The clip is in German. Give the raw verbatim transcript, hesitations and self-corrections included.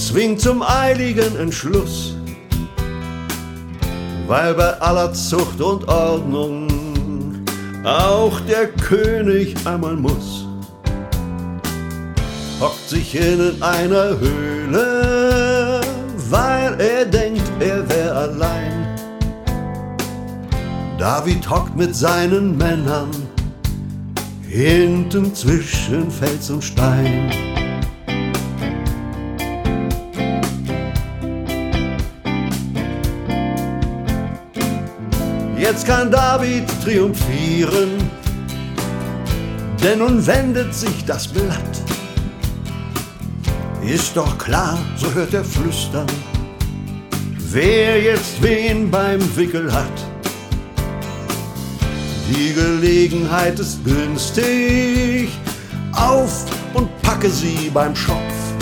zwingt zum eiligen Entschluss, weil bei aller Zucht und Ordnung auch der König einmal muss. Hockt sich in einer Höhle, weil er denkt, er wär allein. David hockt mit seinen Männern hinten zwischen Fels und Stein. Jetzt kann David triumphieren, denn nun wendet sich das Blatt. Ist doch klar, so hört er flüstern, wer jetzt wen beim Wickel hat. Die Gelegenheit ist günstig, auf und packe sie beim Schock.